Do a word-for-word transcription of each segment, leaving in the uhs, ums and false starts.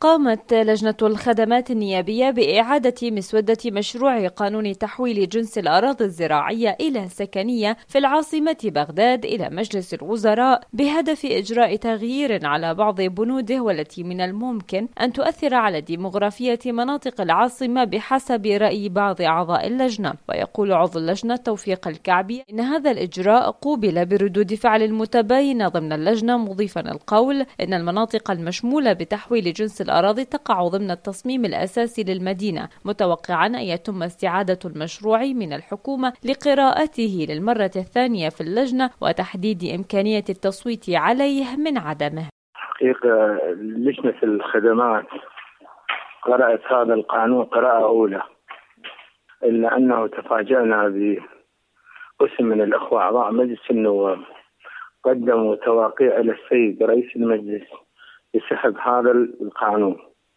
قامت لجنة الخدمات النيابية بإعادة مسودة مشروع قانون تحويل جنس الأراضي الزراعية إلى سكنية في العاصمة بغداد إلى مجلس الوزراء بهدف إجراء تغيير على بعض بنوده، والتي من الممكن أن تؤثر على ديمغرافية مناطق العاصمة بحسب رأي بعض أعضاء اللجنة. ويقول عضو اللجنة توفيق الكعبي إن هذا الإجراء قوبل بردود فعل متباينة ضمن اللجنة، مضيفا القول إن المناطق المشمولة بتحويل جنس الأراضي تقع ضمن التصميم الأساسي للمدينة، متوقعا أن يتم استعادة المشروع من الحكومة لقراءته للمرة الثانية في اللجنة وتحديد إمكانية التصويت عليه من عدمه. حقيقة لجنة الخدمات قرأت هذا القانون قراءة أولى، إلا أنه تفاجأنا بقسم من الأخوة أعضاء مجلس النواب قدموا تواقيع إلى السيد رئيس المجلس بسحب هذا القانون.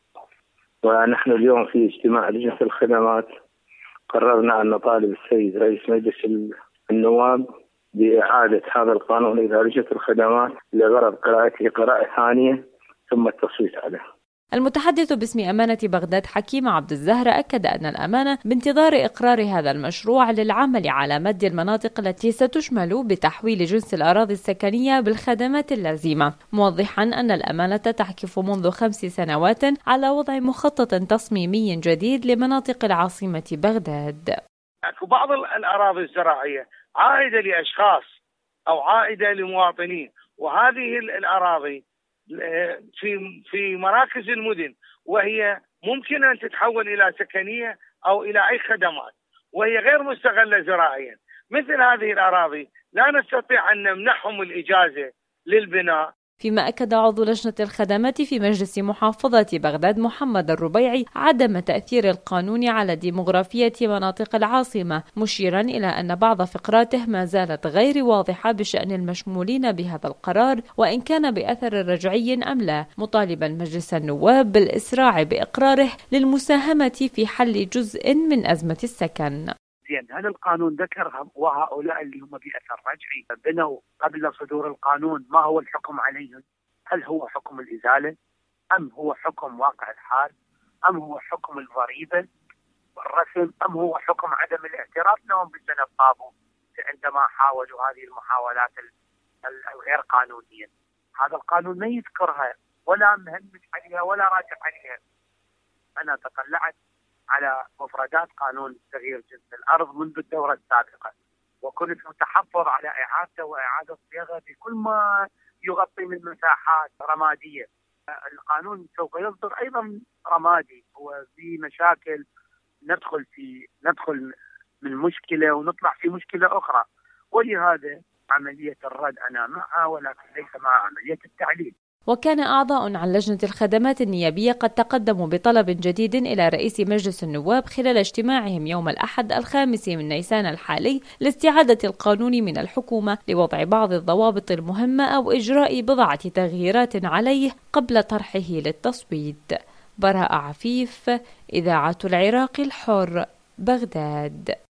ونحن اليوم في اجتماع لجنة الخدمات قررنا أن نطالب السيد رئيس مجلس النواب بإعادة هذا القانون إلى لجنة الخدمات لغرض قراءته قراءة ثانية ثم التصويت عليه. المتحدث باسم أمانة بغداد حكيم عبد الزهر أكد أن الأمانة بانتظار إقرار هذا المشروع للعمل على مد المناطق التي ستشمل بتحويل جنس الأراضي السكنية بالخدمات اللازمة، موضحا أن الأمانة تحكف منذ خمس سنوات على وضع مخطط تصميمي جديد لمناطق العاصمة بغداد. بعض الأراضي الزراعية عائدة لأشخاص أو عائدة لمواطنين، وهذه الأراضي في في مراكز المدن وهي ممكن أن تتحول إلى سكنية أو إلى أي خدمات، وهي غير مستغلة زراعيا. مثل هذه الأراضي لا نستطيع أن نمنحهم الإجازة للبناء. فيما أكد عضو لجنة الخدمات في مجلس محافظة بغداد محمد الربيعي عدم تأثير القانون على ديمغرافية مناطق العاصمة، مشيرا إلى أن بعض فقراته ما زالت غير واضحة بشأن المشمولين بهذا القرار وإن كان بأثر رجعي أم لا، مطالبا مجلس النواب بالإسراع بإقراره للمساهمة في حل جزء من أزمة السكن. زين، هل القانون ذكر وهؤلاء اللي هم بأثر رجعي بنوا قبل صدور القانون ما هو الحكم عليهم؟ هل هو حكم الإزالة أم هو حكم واقع الحال أم هو حكم الضريبة والرسم أم هو حكم عدم الاعتراف لهم بالذنب طابوا عندما حاولوا هذه المحاولات الغير قانونية؟ هذا القانون ما يذكرها ولا مهمش عليها ولا راجع عليها. أنا تطلعت على مفردات قانون تغيير جنس الأرض منذ الدورة السابقة، وكنت متحفظ على إعادته وإعادة صياغته بكل ما يغطي من مساحات رمادية. القانون سوف يصدر أيضا رمادي، وفي مشاكل ندخل في ندخل من مشكلة ونطلع في مشكلة أخرى، ولهذا عملية الرد أنا معها ولكن ليس مع عملية التعليل. وكان أعضاء عن لجنة الخدمات النيابية قد تقدموا بطلب جديد إلى رئيس مجلس النواب خلال اجتماعهم يوم الأحد الخامس من نيسان الحالي لاستعادة القانون من الحكومة لوضع بعض الضوابط المهمة أو إجراء بضعة تغييرات عليه قبل طرحه للتصويت. براء عفيف، إذاعة العراق الحر، بغداد.